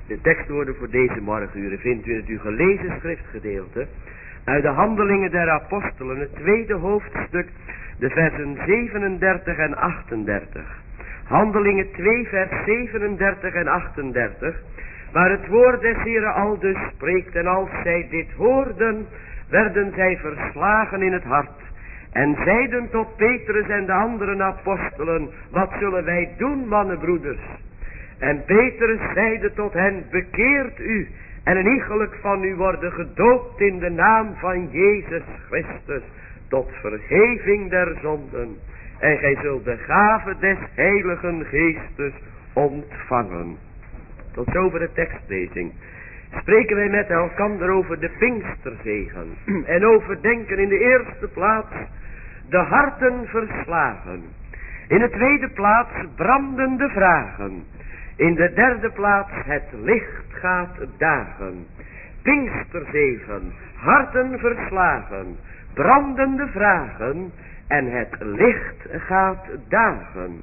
De tekstwoorden voor deze morgenuren vindt u in het u gelezen schriftgedeelte uit de Handelingen der Apostelen, het tweede hoofdstuk, de versen 37 en 38. Handelingen 2 vers 37 en 38, waar het woord des Heren aldus spreekt: en als zij dit hoorden, werden zij verslagen in het hart en zeiden tot Petrus en de andere apostelen: wat zullen wij doen, mannenbroeders? En Petrus zeide tot hen: bekeert u en een iegelijk van u worden gedoopt in de naam van Jezus Christus tot vergeving der zonden, en gij zult de gave des Heiligen Geestes ontvangen. Tot zover de tekstlezing. Spreken wij met elkaar over de Pinksterzegen en overdenken in de eerste plaats de harten verslagen. In de tweede plaats brandende vragen. In de derde plaats het licht gaat dagen. Pinksterzegen, harten verslagen, brandende vragen en het licht gaat dagen.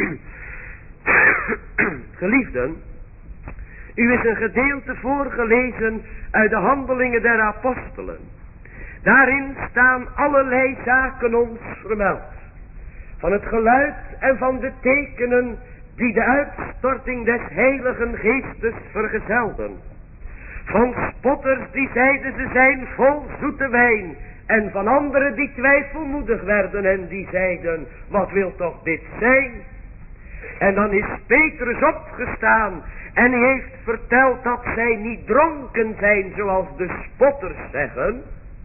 Geliefden, u is een gedeelte voorgelezen uit de Handelingen der Apostelen. Daarin staan allerlei zaken ons vermeld. Van het geluid en van de tekenen die de uitstorting des Heiligen Geestes vergezelden. Van spotters die zeiden ze zijn vol zoete wijn. En van anderen die twijfelmoedig werden en die zeiden: wat wil toch dit zijn? En dan is Petrus opgestaan en hij heeft verteld dat zij niet dronken zijn zoals de spotters zeggen,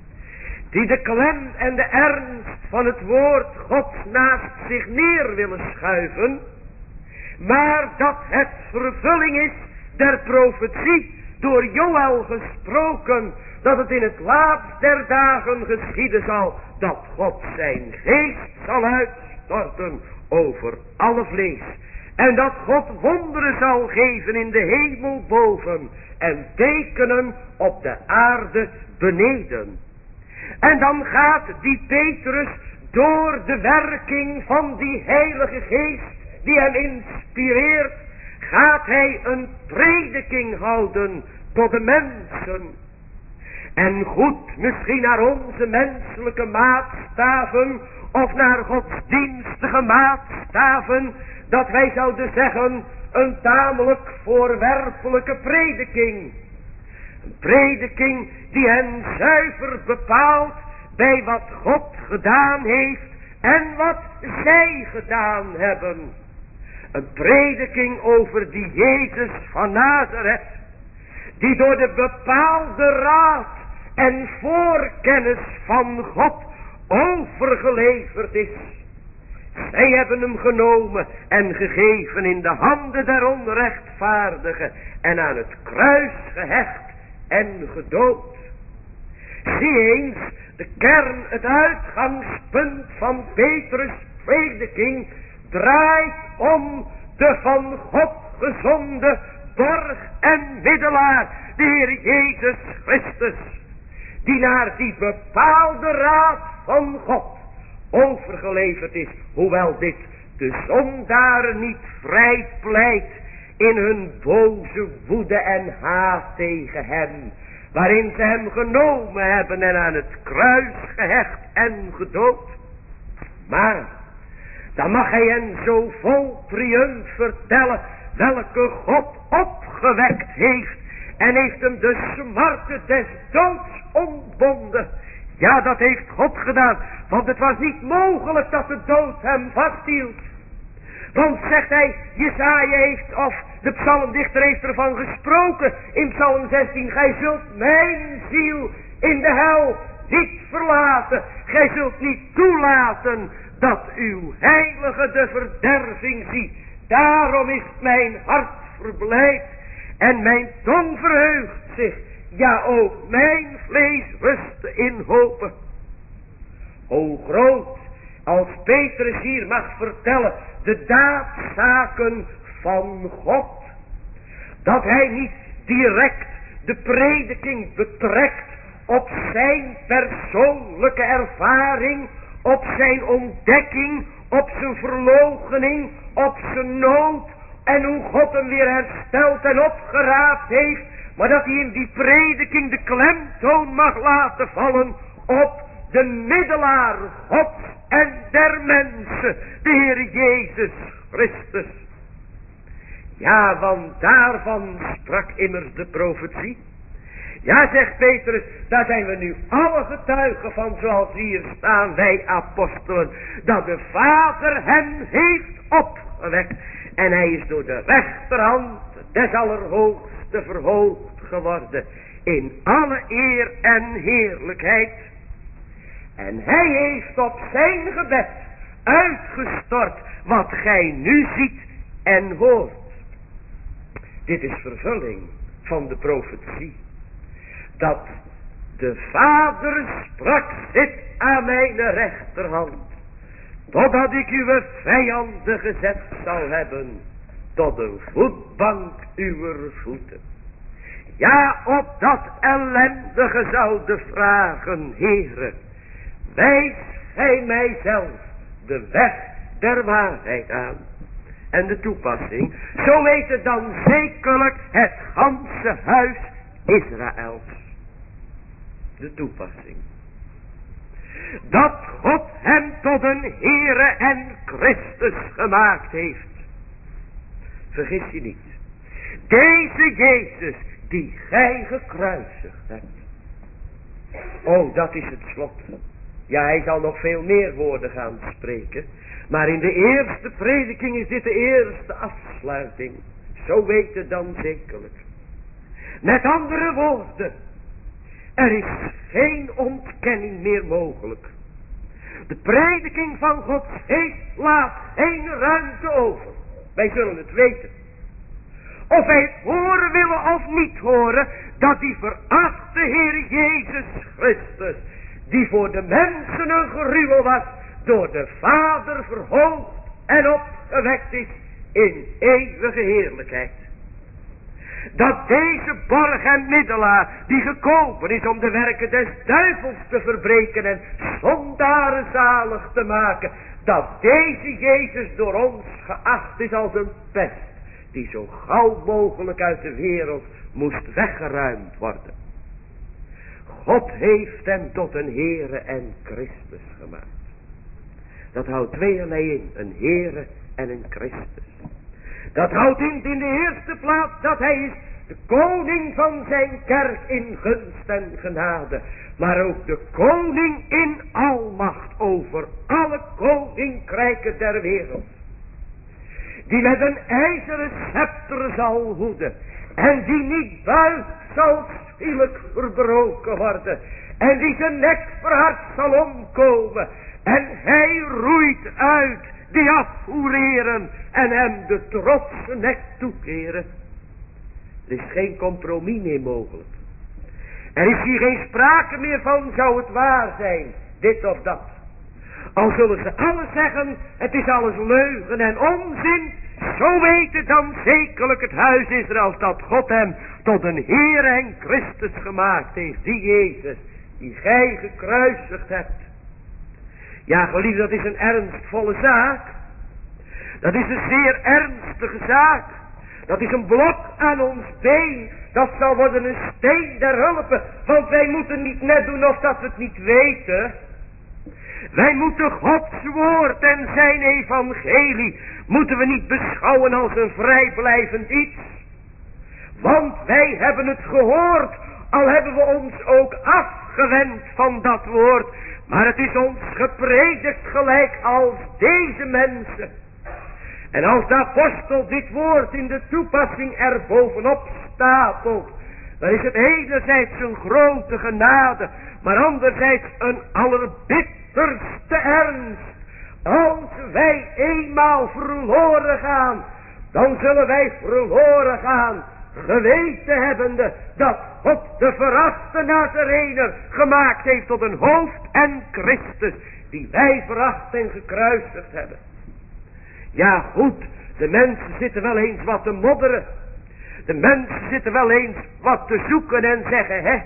die de klem en de ernst van het woord Gods naast zich neer willen schuiven, maar dat het vervulling is der profetie door Joël gesproken, dat het in het laatst der dagen geschieden zal, dat God zijn geest zal uitstorten over alle vlees. En dat God wonderen zal geven in de hemel boven en tekenen op de aarde beneden. En dan gaat die Petrus door de werking van die Heilige Geest die hem inspireert, gaat hij een prediking houden tot de mensen. En goed, misschien naar onze menselijke maatstaven of naar godsdienstige maatstaven, dat wij zouden zeggen een tamelijk voorwerpelijke prediking. Een prediking die hen zuiver bepaalt bij wat God gedaan heeft en wat zij gedaan hebben. Een prediking over die Jezus van Nazareth, die door de bepaalde raad en voorkennis van God overgeleverd is. Zij hebben hem genomen en gegeven in de handen der onrechtvaardigen en aan het kruis gehecht en gedood. Zie eens, de kern, het uitgangspunt van Petrus' prediking draait om de van God gezonde borg en middelaar, de Heer Jezus Christus, die naar die bepaalde raad van God overgeleverd is, hoewel dit de zondaren niet vrij pleit in hun boze woede en haat tegen hem, waarin ze hem genomen hebben en aan het kruis gehecht en gedood. Maar dan mag hij hen zo vol triumf vertellen welke God opgewekt heeft en heeft hem de smarten des doods ontbonden. Ja, dat heeft God gedaan, want het was niet mogelijk dat de dood hem vasthield. Want zegt hij, Jesaja heeft, of de psalmdichter heeft ervan gesproken in psalm 16, gij zult mijn ziel in de hel niet verlaten. Gij zult niet toelaten dat uw heilige de verderving ziet. Daarom is mijn hart verblijd en mijn tong verheugt zich. Ja, ook mijn vlees rust in hopen. O groot, als Petrus hier mag vertellen de daadzaken van God, dat hij niet direct de prediking betrekt op zijn persoonlijke ervaring, op zijn ontdekking, op zijn verloochening, op zijn nood, En hoe God hem weer hersteld en opgeraapt heeft. Maar dat hij in die prediking de klemtoon mag laten vallen op de middelaar God en der mensen, de Heer Jezus Christus. Ja, want daarvan sprak immers de profetie. Ja, zegt Petrus, daar zijn we nu alle getuigen van, zoals hier staan, wij apostelen, dat de Vader hem heeft opgewekt. En hij is door de rechterhand des Allerhoogste verhoogd geworden in alle eer en heerlijkheid. En hij heeft op zijn gebed uitgestort wat gij nu ziet en hoort. Dit is vervulling van de profetie. Dat de Vader sprak, zit aan mijn rechterhand, totdat ik uw vijanden gezet zal hebben, tot een voetbank uw voeten. Ja, opdat ellendige zouden vragen, Heere, wijs gij mijzelf de weg der waarheid aan. En de toepassing, zo weet het dan zekerlijk het ganse huis Israëls. De toepassing. Dat God hem tot een Heere en Christus gemaakt heeft. Vergis je niet. Deze Jezus die gij gekruisigd hebt. Oh, dat is het slot. Ja, hij zal nog veel meer woorden gaan spreken. Maar in de eerste prediking is dit de eerste afsluiting. Zo weet het dan zekerlijk. Met andere woorden. Er is geen ontkenning meer mogelijk. De prediking van Gods geest laat geen ruimte over. Wij zullen het weten. Of wij het horen willen of niet horen, dat die verachte Heer Jezus Christus, die voor de mensen een gruwel was, door de Vader verhoogd en opgewekt is in eeuwige heerlijkheid. Dat deze borg en middelaar, die gekomen is om de werken des duivels te verbreken en zondaren zalig te maken, dat deze Jezus door ons geacht is als een pest, die zo gauw mogelijk uit de wereld moest weggeruimd worden. God heeft hem tot een Heere en Christus gemaakt. Dat houdt tweeërlei in, een Heere en een Christus. Dat houdt in de eerste plaats dat hij is de koning van zijn kerk in gunst en genade. Maar ook de koning in almacht over alle koninkrijken der wereld. Die met een ijzeren scepter zal hoeden. En die niet buigt zal schielijk verbroken worden. En die zijn nek verhard zal omkomen. En hij roeit uit die afvoereren en hem de trotse nek toekeren. Er is geen compromis meer mogelijk. Er is hier geen sprake meer van, zou het waar zijn, dit of dat. Al zullen ze alles zeggen, het is alles leugen en onzin, zo weet het dan zekerlijk het huis Israëls dat God hem tot een Heer en Christus gemaakt heeft. Die Jezus, die gij gekruisigd hebt. Ja, geliefde, dat is een ernstvolle zaak. Dat is een zeer ernstige zaak. Dat is een blok aan ons been. Dat zal worden een steen der hulpen. Want wij moeten niet net doen of dat we het niet weten. Wij moeten Gods woord en zijn evangelie moeten we niet beschouwen als een vrijblijvend iets. Want wij hebben het gehoord, al hebben we ons ook afgewend van dat woord. Maar het is ons gepredikt gelijk als deze mensen. En als de apostel dit woord in de toepassing er bovenop stapelt, dan is het enerzijds een grote genade, maar anderzijds een allerbitterste ernst. Als wij eenmaal verloren gaan, dan zullen wij verloren gaan, geweten hebbende dat God de verachte Nazarener gemaakt heeft tot een hoofd en Christus, die wij veracht en gekruisigd hebben. Ja goed, de mensen zitten wel eens wat te modderen. De mensen zitten wel eens wat te zoeken en zeggen, het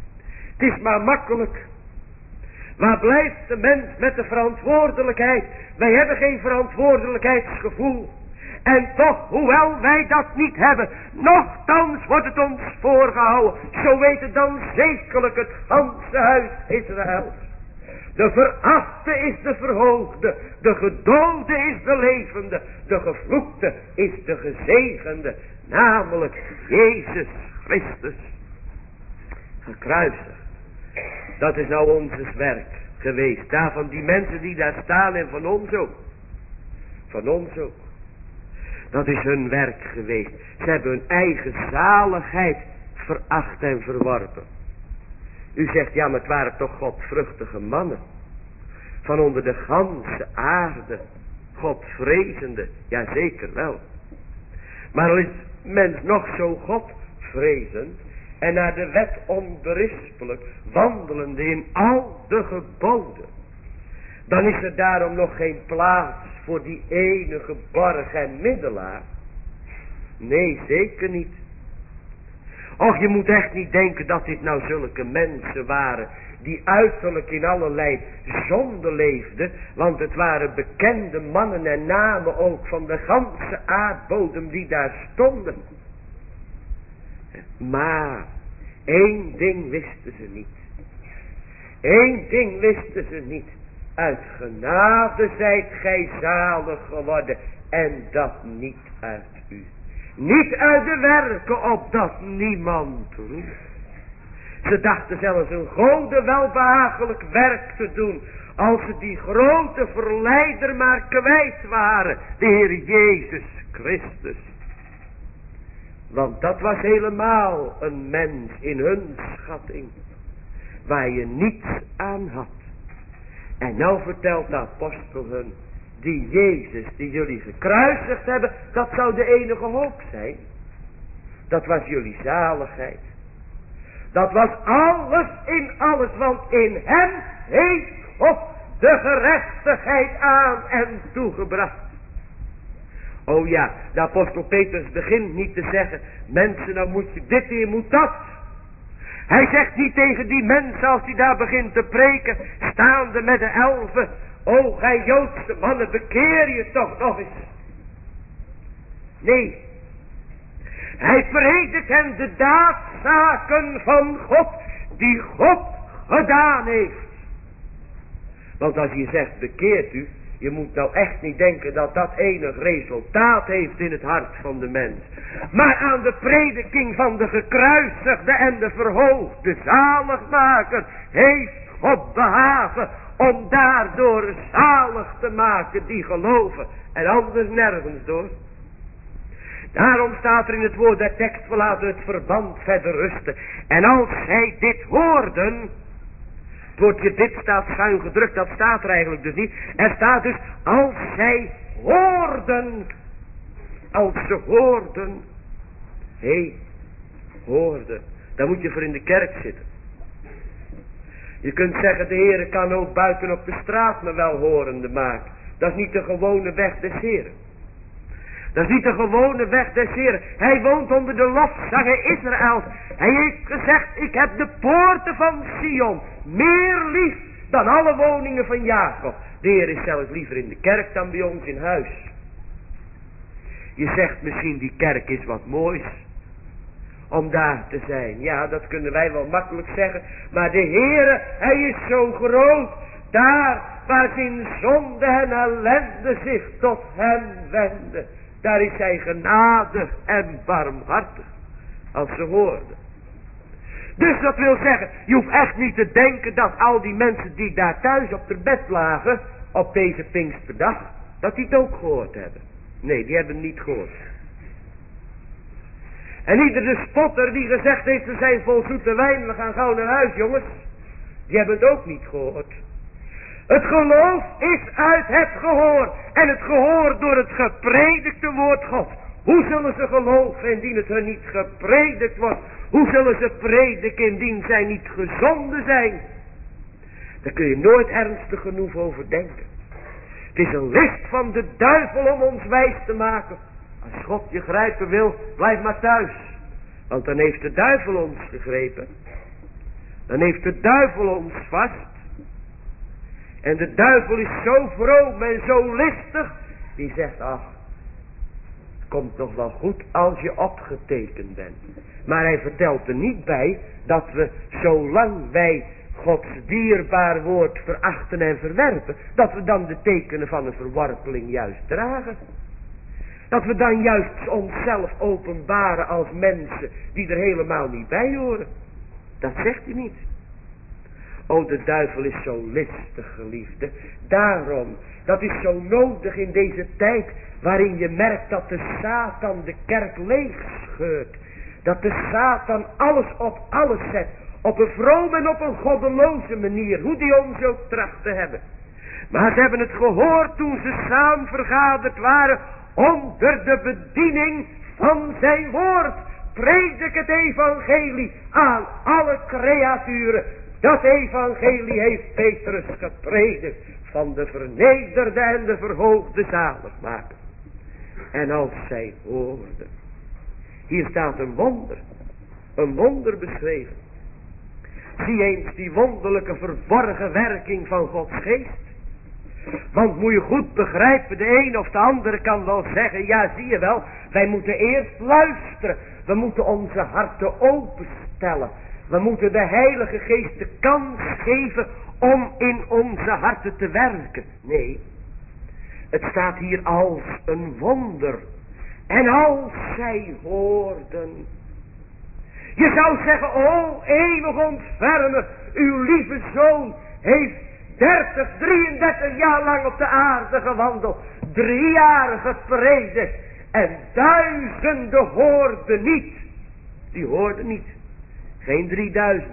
is maar makkelijk. Waar blijft de mens met de verantwoordelijkheid? Wij hebben geen verantwoordelijkheidsgevoel. En toch, hoewel wij dat niet hebben, nochtans wordt het ons voorgehouden. Zo weet het dan zekerlijk het ganse huis Israël. De verachte is de verhoogde, de gedode is de levende, de gevloekte is de gezegende, namelijk Jezus Christus. Gekruisigd. Dat is nou ons werk geweest. Daar van die mensen die daar staan en van ons ook. Van ons ook. Dat is hun werk geweest. Ze hebben hun eigen zaligheid veracht en verworpen. U zegt, ja, maar het waren toch godvruchtige mannen. Van onder de ganse aarde. Godvrezende. Ja, zeker wel. Maar al is mens nog zo godvrezend. En naar de wet onberispelijk. Wandelende in al de geboden. Dan is er daarom nog geen plaats voor die enige borg en middelaar. Nee, zeker niet. Och, je moet echt niet denken dat dit nou zulke mensen waren die uiterlijk in allerlei zonde leefden, want het waren bekende mannen en namen ook van de ganse aardbodem die daar stonden. Maar één ding wisten ze niet. Eén ding wisten ze niet. Uit genade zijt gij zalig geworden en dat niet uit u. Niet uit de werken opdat niemand roept. Ze dachten zelfs een gode welbehagelijk werk te doen. Als ze die grote verleider maar kwijt waren. De Heer Jezus Christus. Want dat was helemaal een mens in hun schatting. Waar je niets aan had. En nou vertelt de apostel hun. Die Jezus die jullie gekruisigd hebben. Dat zou de enige hoop zijn. Dat was jullie zaligheid. Dat was alles in alles. Want in hem heeft God de gerechtigheid aan en toegebracht. Oh ja, de apostel Petrus begint niet te zeggen. Mensen, nou moet je dit en je moet dat. Hij zegt niet tegen die mensen als hij daar begint te preken. Staande met de 11. O gij Joodse mannen, bekeer je toch nog eens. Nee. Hij predikt hen de daadzaken van God. Die God gedaan heeft. Want als je zegt bekeert u. Je moet nou echt niet denken dat dat enig resultaat heeft in het hart van de mens. Maar aan de prediking van de gekruisigde en de verhoogde zaligmaker heeft God behagen om daardoor zalig te maken die geloven. En anders nergens door. Daarom staat er in het woord der tekst, we laten het verband verder rusten. En als zij dit hoorden, het woordje dit staat schuin gedrukt, dat staat er eigenlijk dus niet. Er staat dus, als zij hoorden, als ze hoorden, hoorden, dan moet je voor in de kerk zitten. Je kunt zeggen, de Heere kan ook buiten op de straat me wel horende maken. Dat is niet de gewone weg des Heeren. Dat is niet de gewone weg des Heeren. Hij woont onder de lofzangen Israëls. Hij heeft gezegd, ik heb de poorten van Sion meer lief dan alle woningen van Jacob. De Heer is zelfs liever in de kerk dan bij ons in huis. Je zegt misschien die kerk is wat moois. Om daar te zijn. Ja, dat kunnen wij wel makkelijk zeggen. Maar de Heere, hij is zo groot. Daar waar zijn zonde en ellende zich tot hem wenden. Daar is hij genadig en barmhartig. Als ze hoorden. Dus dat wil zeggen, je hoeft echt niet te denken dat al die mensen die daar thuis op het bed lagen. Op deze Pinksterdag. Dat die het ook gehoord hebben. Nee, die hebben het niet gehoord. En iedere spotter die gezegd heeft, we zijn vol zoete wijn, we gaan gauw naar huis jongens. Die hebben het ook niet gehoord. Het geloof is uit het gehoor. En het gehoor door het gepredikte woord God. Hoe zullen ze geloven indien het hun niet gepredikt wordt? Hoe zullen ze prediken indien zij niet gezonden zijn? Daar kun je nooit ernstig genoeg over denken. Het is een list van de duivel om ons wijs te maken. Als God je grijpen wil, blijf maar thuis. Want dan heeft de duivel ons gegrepen. Dan heeft de duivel ons vast. En de duivel is zo vroom en zo listig. Die zegt, ach, komt nog wel goed als je opgetekend bent. Maar hij vertelt er niet bij dat we, zolang wij Gods dierbaar woord verachten en verwerpen, dat we dan de tekenen van een verworpeling juist dragen. Dat we dan juist onszelf openbaren als mensen die er helemaal niet bij horen. Dat zegt hij niet. O, de duivel is zo listig, geliefde. Daarom, dat is zo nodig in deze tijd waarin je merkt dat de Satan de kerk leegscheurt. Dat de Satan alles op alles zet. Op een vroom en op een goddeloze manier. Hoe die ons ook tracht te hebben. Maar ze hebben het gehoord toen ze samen vergaderd waren. Onder de bediening van zijn woord. Predik het evangelie aan alle creaturen. Dat evangelie heeft Petrus gepredikt. Van de vernederde en de verhoogde zaligmaker. En als zij hoorden. Hier staat een wonder. Een wonder beschreven. Zie eens die wonderlijke verborgen werking van Gods geest. Want moet je goed begrijpen, de een of de andere kan wel zeggen, ja zie je wel, wij moeten eerst luisteren. We moeten onze harten openstellen. We moeten de Heilige Geest de kans geven om in onze harten te werken. Nee, het staat hier als een wonder. En als zij hoorden. Je zou zeggen, o eeuwig ontfermer, uw lieve zoon heeft 33 jaar lang op de aarde gewandeld. 3 jaar gepredikt. En duizenden hoorden niet. Die hoorden niet. Geen 3000.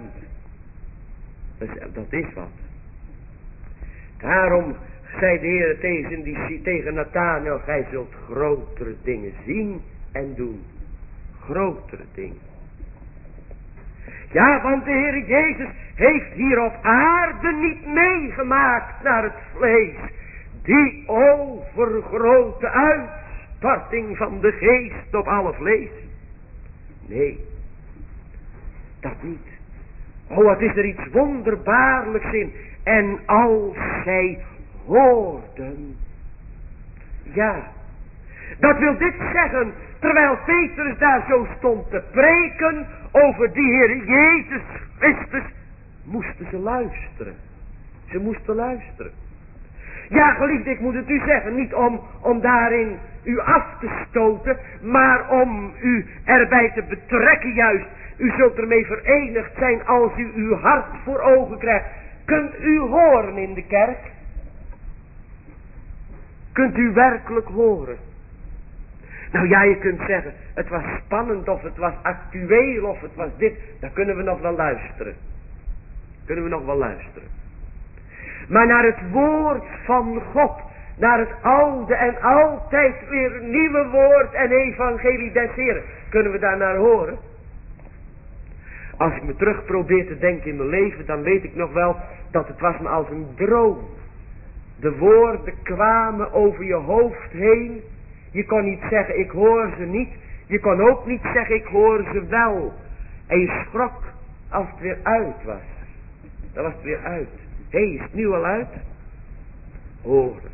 Dat is wat. Daarom zei de Heer tegen Nathanael, gij zult grotere dingen zien en doen. Grotere dingen. Ja, want de Heer Jezus heeft hier op aarde niet meegemaakt naar het vlees. Die overgrote uitstorting van de geest op alle vlees. Nee, dat niet. Oh, wat is er iets wonderbaarlijks in. En als zij hoorden. Ja, dat wil dit zeggen, terwijl Petrus daar zo stond te preken over die Heer Jezus Christus, moesten ze luisteren. Ze moesten luisteren. Ja, geliefde, ik moet het u zeggen, niet om daarin u af te stoten, maar om u erbij te betrekken juist. U zult ermee verenigd zijn als u uw hart voor ogen krijgt. Kunt u horen in de kerk? Kunt u werkelijk horen? Nou ja, je kunt zeggen, het was spannend of het was actueel of het was dit. Dan kunnen we nog wel luisteren. Kunnen we nog wel luisteren. Maar naar het woord van God, naar het oude en altijd weer nieuwe woord en evangelie des Heren, kunnen we daar naar horen? Als ik me terug probeer te denken in mijn leven, dan weet ik nog wel dat het was me als een droom. De woorden kwamen over je hoofd heen. Je kon niet zeggen, ik hoor ze niet. Je kon ook niet zeggen, ik hoor ze wel. En je schrok als het weer uit was. Dan was het weer uit. Hé, is het nu al uit? Horen.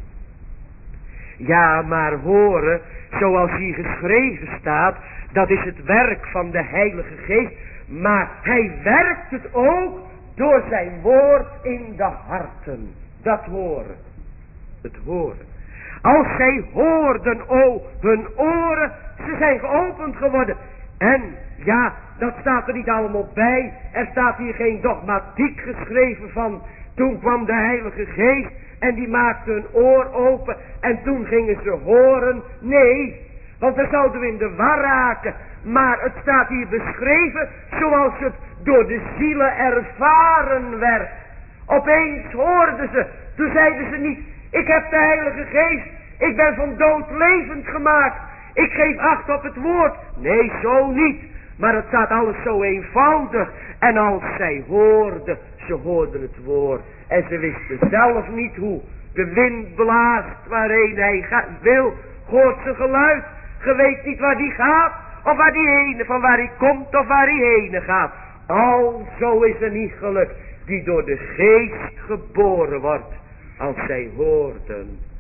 Ja, maar horen, zoals hier geschreven staat, dat is het werk van de Heilige Geest. Maar hij werkt het ook door zijn woord in de harten. Dat horen. Het horen. Als zij hoorden, hun oren, ze zijn geopend geworden. En ja, dat staat er niet allemaal bij. Er staat hier geen dogmatiek geschreven van. Toen kwam de Heilige Geest en die maakte hun oor open. En toen gingen ze horen. Nee, want dan zouden we in de war raken. Maar het staat hier beschreven zoals het door de zielen ervaren werd. Opeens hoorden ze. Toen zeiden ze niet, ik heb de Heilige Geest. Ik ben van dood levend gemaakt. Ik geef acht op het woord. Nee, zo niet. Maar het staat alles zo eenvoudig. En als zij hoorden, ze hoorden het woord. En ze wisten zelf niet hoe. De wind blaast waarheen hij wil. Hoort zijn geluid. Je weet niet waar die gaat. Of waar die ene, van waar hij komt of waar hij heen gaat. Alzo is er niet geluk die door de geest geboren wordt. Als zij hoorden.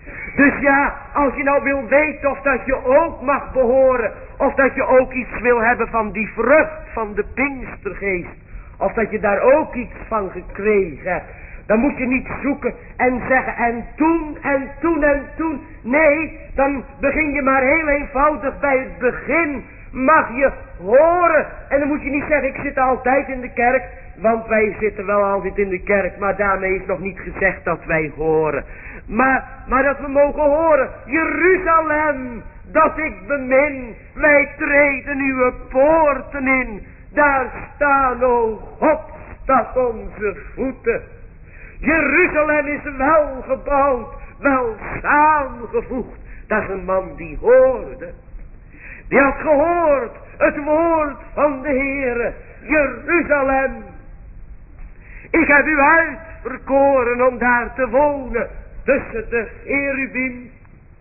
Dus ja, als je nou wil weten of dat je ook mag behoren, of dat je ook iets wil hebben van die vrucht van de Pinkstergeest, of dat je daar ook iets van gekregen hebt, dan moet je niet zoeken en zeggen en toen en toen en toen. Nee, dan begin je maar heel eenvoudig bij het begin. Mag je horen. En dan moet je niet zeggen, ik zit altijd in de kerk. Want wij zitten wel altijd in de kerk, maar daarmee is nog niet gezegd dat wij horen. Maar dat we mogen horen, Jeruzalem, dat ik bemin, wij treden uw poorten in. Daar staan, o God, staat onze voeten. Jeruzalem is wel gebouwd, wel samengevoegd. Dat is een man die hoorde. Die had gehoord het woord van de Heere. Jeruzalem, ik heb u uitverkoren om daar te wonen tussen de cherubim.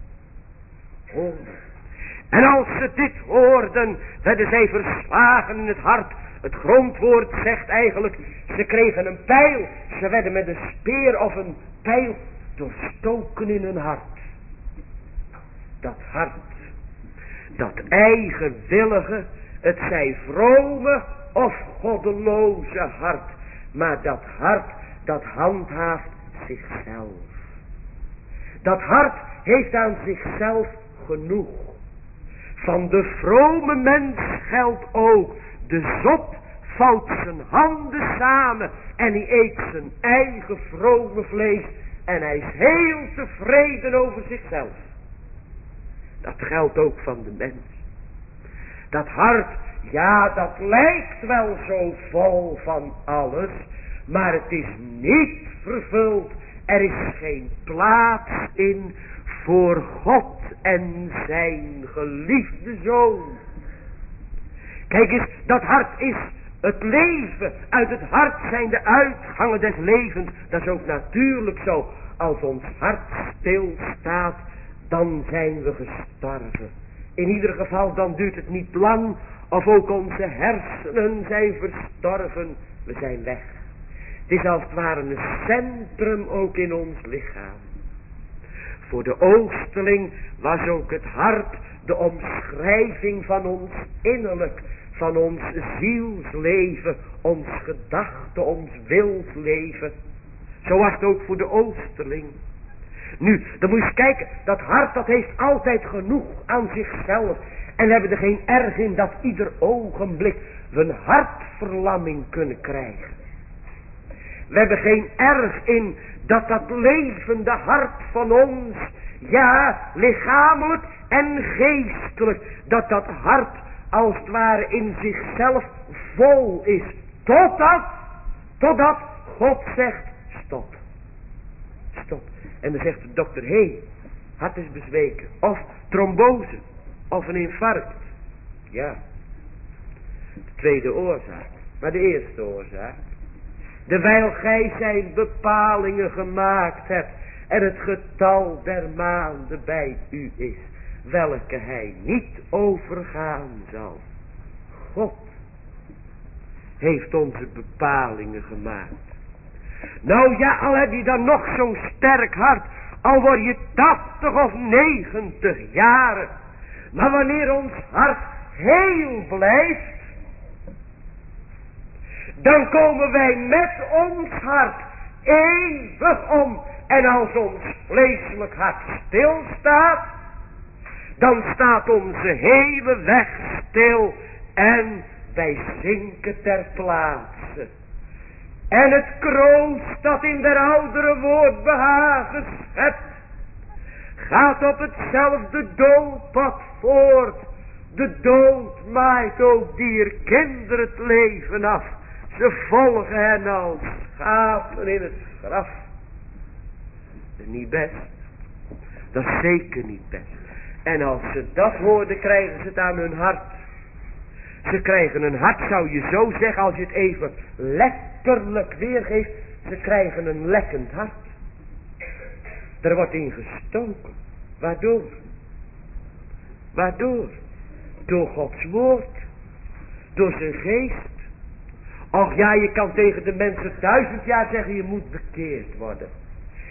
En als ze dit hoorden, werden zij verslagen in het hart. Het grondwoord zegt eigenlijk, ze kregen een pijl. Ze werden met een speer of een pijl doorstoken in hun hart. Dat hart, dat eigenwillige, het zij vrome of goddeloze hart. Maar dat hart, dat handhaaft zichzelf. Dat hart heeft aan zichzelf genoeg. Van de vrome mens geldt ook, de zot vouwt zijn handen samen en hij eet zijn eigen vrome vlees en hij is heel tevreden over zichzelf. Dat geldt ook van de mens. Dat hart, ja, dat lijkt wel zo vol van alles, maar het is niet vervuld. Er is geen plaats in voor God en zijn geliefde Zoon. Kijk eens, dat hart is het leven. Uit het hart zijn de uitgangen des levens. Dat is ook natuurlijk zo. Als ons hart stilstaat, dan zijn we gestorven. In ieder geval, dan duurt het niet lang. Of ook onze hersenen zijn verstorven. We zijn weg. Het is als het ware een centrum ook in ons lichaam. Voor de oosterling was ook het hart de omschrijving van ons innerlijk, van ons zielsleven, ons gedachte, ons wilsleven. Zo was het ook voor de oosterling. Nu, dan moet je eens kijken, dat hart dat heeft altijd genoeg aan zichzelf. En we hebben er geen erg in dat ieder ogenblik we een hartverlamming kunnen krijgen. We hebben geen erg in dat levende hart van ons, ja, lichamelijk en geestelijk, dat hart als het ware in zichzelf vol is. Totdat God zegt, stop. Stop. En dan zegt de dokter, hé, hart is bezweken. Of trombose. Of een infarct. Ja. De tweede oorzaak. Maar de eerste oorzaak. Dewijl gij zijn bepalingen gemaakt hebt. En het getal der maanden bij u is. Welke hij niet overgaan zal. God heeft onze bepalingen gemaakt. Nou ja, al heb je dan nog zo'n sterk hart. Al word je 80 of 90 jaren. Maar wanneer ons hart heel blijft. Dan komen wij met ons hart eeuwig om. En als ons vleeselijk hart stilstaat. Dan staat onze hele weg stil. En wij zinken ter plaatse. En het kroost dat in der oudere woord behagen schept. Gaat op hetzelfde doodpad voort. De dood maait ook dier kinderen het leven af. Ze volgen hen als schapen in het graf. Dat is niet best. Dat is zeker niet best. En als ze dat hoorden, krijgen ze het aan hun hart. Ze krijgen een hart, zou je zo zeggen, als je het even letterlijk weergeeft. Ze krijgen een lekkend hart. Er wordt in gestoken. Waardoor? Waardoor? Door Gods woord. Door zijn geest. Och ja, je kan tegen de mensen 1000 jaar zeggen, je moet bekeerd worden.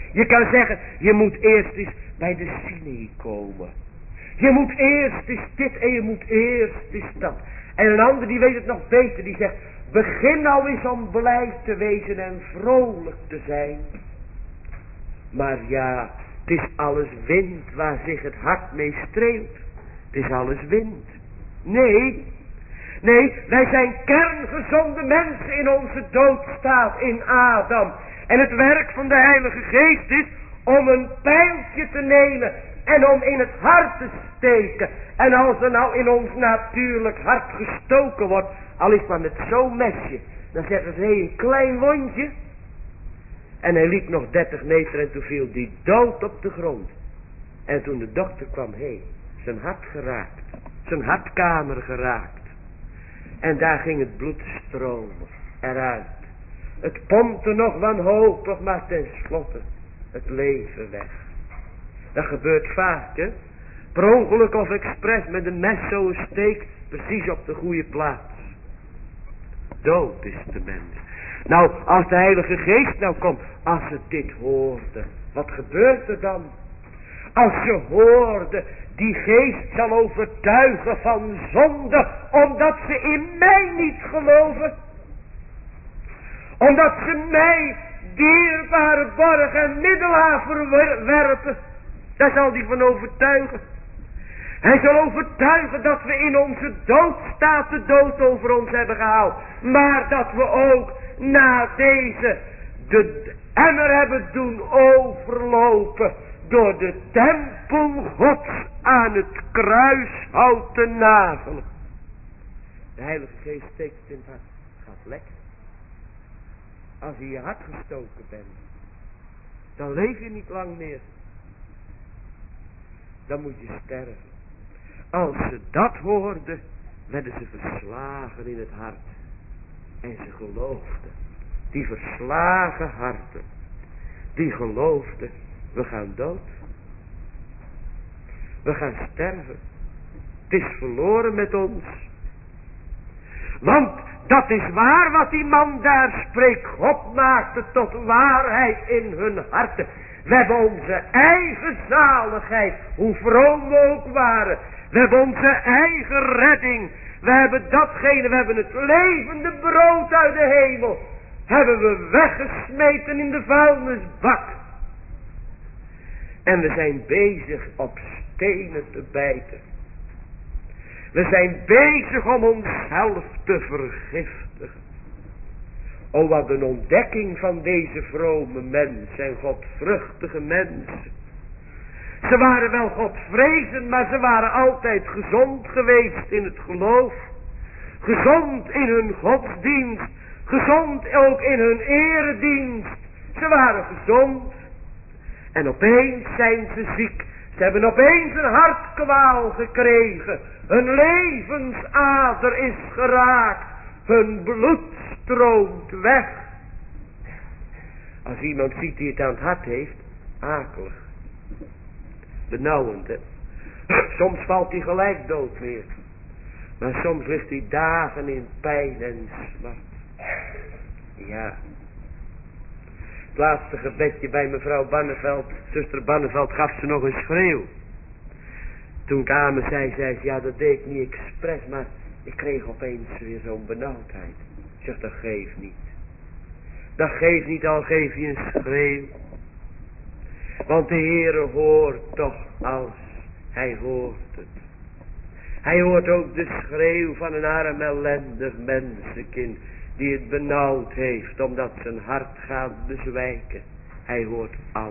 Je kan zeggen, je moet eerst eens bij de Sinai komen. Je moet eerst eens dit en je moet eerst eens dat. En een ander die weet het nog beter, die zegt, begin nou eens om blij te wezen en vrolijk te zijn. Maar ja, het is alles wind waar zich het hart mee streelt. Het is alles wind. Nee, wij zijn kerngezonde mensen in onze doodstaat in Adam. En het werk van de Heilige Geest is om een pijltje te nemen en om in het hart te steken. En als er nou in ons natuurlijk hart gestoken wordt, al is maar met zo'n mesje, dan zeggen ze, hé, een klein wondje. En hij liep nog 30 meter en toen viel die dood op de grond. En toen de dokter kwam, zijn hart geraakt, zijn hartkamer geraakt. En daar ging het bloed stromen eruit. Het pompte nog wanhopig, maar tenslotte het leven weg. Dat gebeurt vaak, hè. Per ongeluk of expres met een mes zo steekt, precies op de goede plaats. Dood is de mens. Nou, als de Heilige Geest nou komt, als ze dit hoorden, wat gebeurt er dan? Als je hoorde, die Geest zal overtuigen van zonde, omdat ze in mij niet geloven. Omdat ze mij dierbare borg en middelaar verwerpen. Daar zal hij van overtuigen. Hij zal overtuigen dat we in onze doodstaat de dood over ons hebben gehaald. Maar dat we ook na deze de emmer hebben doen overlopen. Door de tempel Gods aan het kruishout te nagelen. De Heilige Geest steekt het in het hart. Gaat lekker. Als je je hart gestoken bent, dan leef je niet lang meer. Dan moet je sterven. Als ze dat hoorden, werden ze verslagen in het hart. En ze geloofden. Die verslagen harten, die geloofden, we gaan dood. We gaan sterven. Het is verloren met ons. Want dat is waar wat die man daar spreekt. God maakte tot waarheid in hun harten. We hebben onze eigen zaligheid, hoe vroom we ook waren. We hebben onze eigen redding. We hebben datgene, we hebben het levende brood uit de hemel. Hebben we weggesmeten in de vuilnisbak. En we zijn bezig op stenen te bijten. We zijn bezig om onszelf te vergiftigen. O, wat een ontdekking van deze vrome mensen en godvruchtige mensen. Ze waren wel godvrezend, maar ze waren altijd gezond geweest in het geloof. Gezond in hun godsdienst. Gezond ook in hun eredienst. Ze waren gezond. En opeens zijn ze ziek. Ze hebben opeens een hartkwaal gekregen. Hun levensader is geraakt. Hun bloed stroomt weg. Als iemand ziet die het aan het hart heeft, akelig. Benauwend, hè. Soms valt hij gelijk dood weer. Maar soms ligt hij dagen in pijn en smart. Ja. Het laatste gebedje bij mevrouw Banneveld, zuster Banneveld, gaf ze nog een schreeuw. Toen ik aan me zei ze, ja, dat deed ik niet expres, maar ik kreeg opeens weer zo'n benauwdheid. Ik zeg, dat geeft niet. Dat geeft niet, al geef je een schreeuw. Want de Heere hoort toch alles. Hij hoort het. Hij hoort ook de schreeuw van een arm ellendig mensenkind, die het benauwd heeft, omdat zijn hart gaat bezwijken. Hij hoort alles.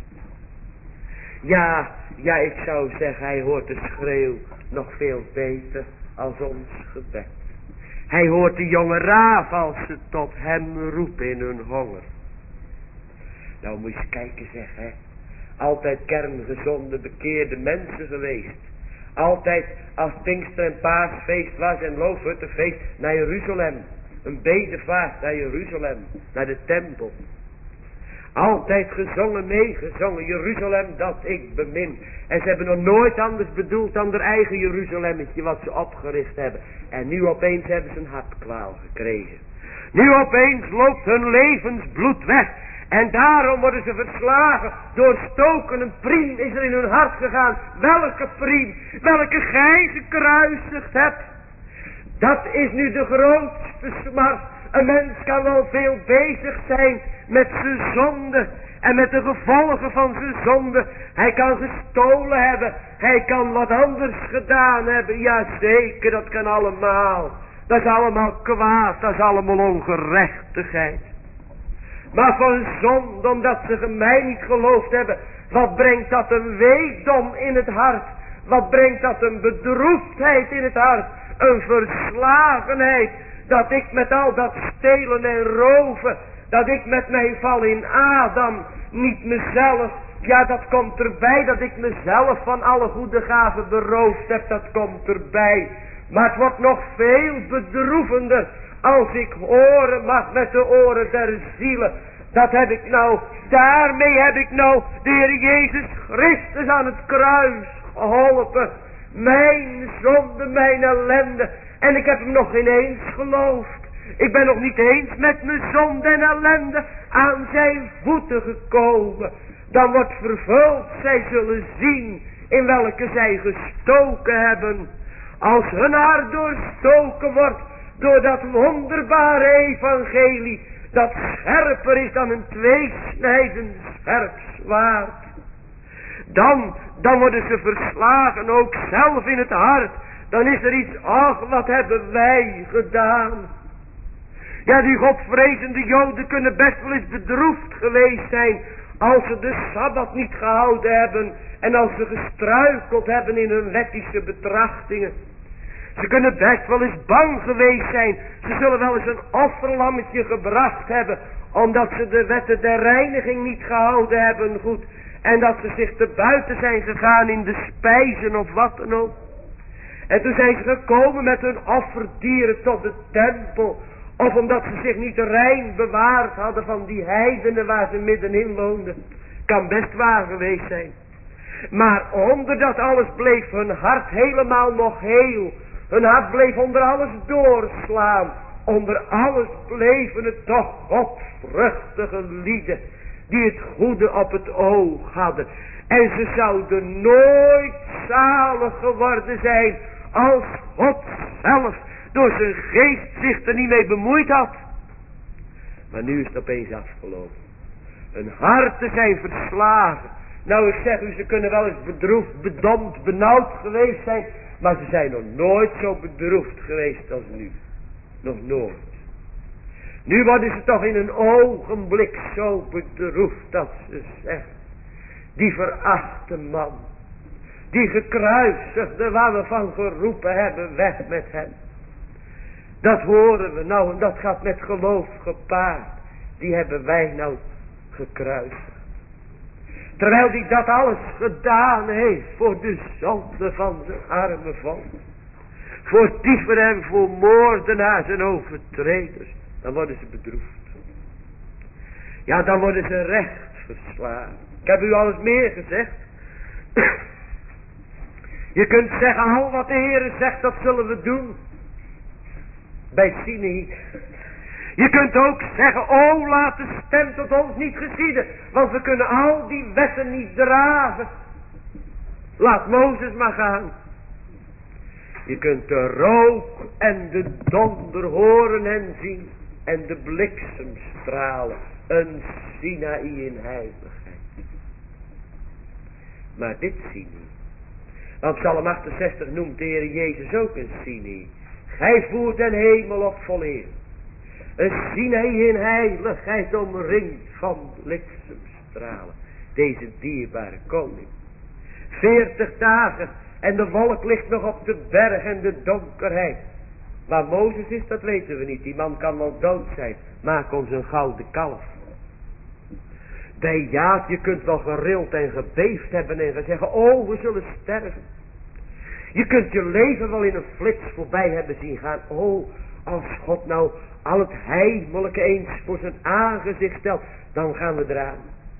Ja, ik zou zeggen, hij hoort de schreeuw nog veel beter als ons gebed. Hij hoort de jonge raaf als ze tot hem roepen in hun honger. Nou moet je eens kijken zeg, hè. Altijd kerngezonde, bekeerde mensen geweest. Altijd als Pinkster en Paasfeest was en Loofhuttenfeest naar Jeruzalem. Een bedevaart naar Jeruzalem, naar de tempel. Altijd gezongen, meegezongen, Jeruzalem dat ik bemin. En ze hebben nog nooit anders bedoeld dan haar eigen Jeruzalemmetje wat ze opgericht hebben. En nu opeens hebben ze een hartkwaal gekregen. Nu opeens loopt hun levensbloed weg. En daarom worden ze verslagen. Doorstoken, een priem is er in hun hart gegaan. Welke priem? Welke gij gekruisigd hebt. Dat is nu de grootste smart. Een mens kan wel veel bezig zijn met zijn zonde. En met de gevolgen van zijn zonde. Hij kan gestolen hebben. Hij kan wat anders gedaan hebben. Jazeker, dat kan allemaal. Dat is allemaal kwaad. Dat is allemaal ongerechtigheid. Maar van zonde, omdat ze mij niet geloofd hebben. Wat brengt dat een weedom in het hart. Wat brengt dat een bedroefdheid in het hart. Een verslagenheid. Dat ik met al dat stelen en roven. Dat ik met mijn val in Adam niet mezelf. Ja, dat komt erbij dat ik mezelf van alle goede gaven beroofd heb. Dat komt erbij. Maar het wordt nog veel bedroevender. Als ik horen mag met de oren der zielen. Dat heb ik nou. Daarmee heb ik nou de Heer Jezus Christus aan het kruis geholpen. Mijn zonde, mijn ellende. En ik heb hem nog geen eens geloofd. Ik ben nog niet eens met mijn zonde en ellende aan zijn voeten gekomen. Dan wordt vervuld, zij zullen zien in welke zij gestoken hebben. Als hun hart doorstoken wordt door dat wonderbare evangelie. Dat scherper is dan een tweesnijdend scherp zwaard. Dan worden ze verslagen ook zelf in het hart. Dan is er iets, ach wat hebben wij gedaan. Ja, die godvrezende Joden kunnen best wel eens bedroefd geweest zijn. Als ze de Sabbat niet gehouden hebben. En als ze gestruikeld hebben in hun wettische betrachtingen. Ze kunnen best wel eens bang geweest zijn. Ze zullen wel eens een offerlammetje gebracht hebben. Omdat ze de wetten der reiniging niet gehouden hebben goed. En dat ze zich te buiten zijn gegaan in de spijzen of wat dan ook. En toen zijn ze gekomen met hun offerdieren tot de tempel. Of omdat ze zich niet rein bewaard hadden van die heidenen waar ze middenin woonden. Kan best waar geweest zijn. Maar onder dat alles bleef hun hart helemaal nog heel. Hun hart bleef onder alles doorslaan. Onder alles bleven het toch godvruchtige lieden. Die het goede op het oog hadden. En ze zouden nooit zalig geworden zijn. Als God zelf door zijn geest zich er niet mee bemoeid had. Maar nu is het opeens afgelopen. Hun harten zijn verslagen. Nou, ik zeg u, ze kunnen wel eens bedroefd, bedompt, benauwd geweest zijn. Maar ze zijn nog nooit zo bedroefd geweest als nu. Nog nooit. Nu worden ze toch in een ogenblik zo bedroefd dat ze zeggen. Die verachte man. Die gekruisigde waar we van geroepen hebben, weg met hem. Dat horen we nou en dat gaat met geloof gepaard. Die hebben wij nou gekruisigd. Terwijl die dat alles gedaan heeft voor de zonde van zijn arme volk. Voor dieven en voor moordenaars en overtreders. Dan worden ze bedroefd. Ja, dan worden ze recht verslagen. Ik heb u al eens meer gezegd. Je kunt zeggen, al wat de Heer zegt, dat zullen we doen. Bij Sinai. Je kunt ook zeggen, oh laat de stem tot ons niet geschieden. Want we kunnen al die wetten niet dragen. Laat Mozes maar gaan. Je kunt de rook en de donder horen en zien. En de bliksemstralen. Een Sinaï in heiligheid. Maar dit Sinai. Want Psalm 68 noemt de Heer Jezus ook een Sinai. Gij voert den hemel op vol eer. Een Sinaï in heiligheid omringd van bliksemstralen. Deze dierbare koning. 40 dagen en de wolk ligt nog op de berg en de donkerheid. Waar Mozes is, dat weten we niet. Die man kan wel dood zijn. Maak ons een gouden kalf. Bij Jaat, je kunt wel gerild en gebeefd hebben en gezegd, oh we zullen sterven. Je kunt je leven wel in een flits voorbij hebben zien gaan. Oh, als God nou al het heimelijke eens voor zijn aangezicht stelt, dan gaan we eraan.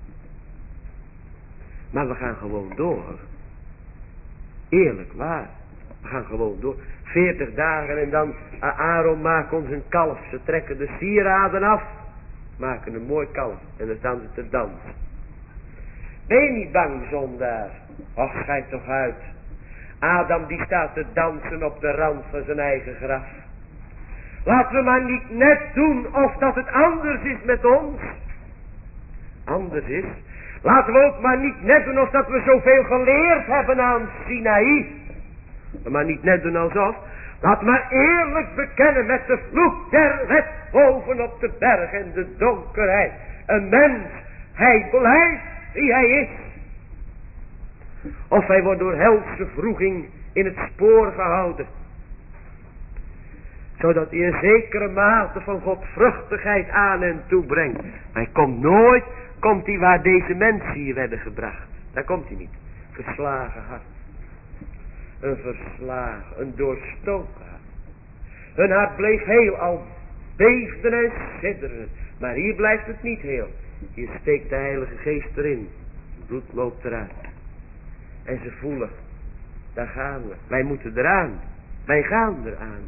Maar we gaan gewoon door. Eerlijk waar. We gaan gewoon door. 40 dagen en dan Aaron maakt ons een kalf. Ze trekken de sieraden af. maken een mooi kalf en dan staan ze te dansen. Ben je niet bang, zondaar? Och, schijt toch uit. Adam die staat te dansen op de rand van zijn eigen graf. Laten we maar niet net doen of dat het anders is met ons. Anders is. Laten we ook maar niet net doen of dat we zoveel geleerd hebben aan Sinaï. Maar niet net doen alsof. Laat maar eerlijk bekennen met de vloek der wet boven op de berg en de donkerheid. Een mens, hij blijft wie hij is. Of hij wordt door helse wroeging in het spoor gehouden. Zodat hij een zekere mate van godvruchtigheid aan en toe brengt. Hij komt hij waar deze mensen hier werden gebracht. Daar komt hij niet. Verslagen hart. Een verslagen, een doorstoken hart. Hun hart bleef heel, al beefden en sidderden. Maar hier blijft het niet heel. Hier steekt de Heilige Geest erin. Het bloed loopt eruit. En ze voelen, daar gaan we. Wij moeten eraan. Wij gaan eraan.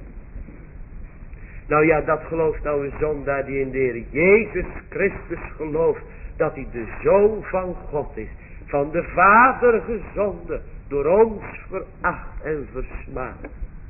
Nou ja, dat gelooft nou een zondaar die in de Heer Jezus Christus gelooft. Dat hij de Zoon van God is. Van de Vader gezonden. Door ons veracht en versmaad.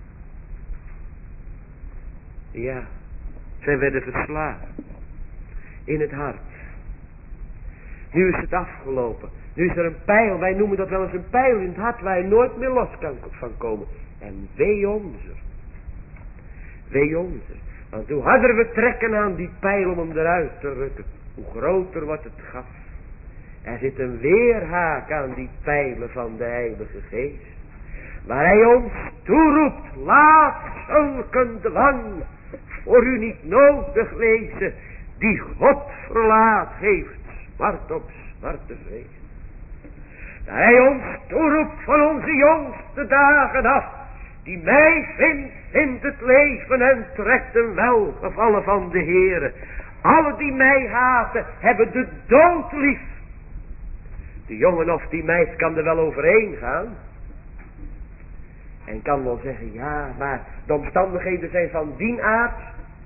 Ja, zij werden verslagen. In het hart. Nu is het afgelopen. Nu is er een pijl. Wij noemen dat wel eens een pijl in het hart. Waar je nooit meer los kan van komen. En wee onze. Wee onze. Want hoe harder we trekken aan die pijl om hem eruit te rukken. Hoe groter wordt het gat. Er zit een weerhaak aan die pijlen van de Heilige Geest. Waar hij ons toeroept. Laat zulke dwang voor u niet nodig lezen. Die God verlaat heeft. Smart op smarte vrees. Dat hij ons toeroept van onze jongste dagen af. Die mij vindt het leven en trekt een welgevallen van de Heere. Alle die mij haten hebben de dood lief. De jongen of die meid kan er wel overheen gaan. En kan wel zeggen, ja, maar de omstandigheden zijn van die aard.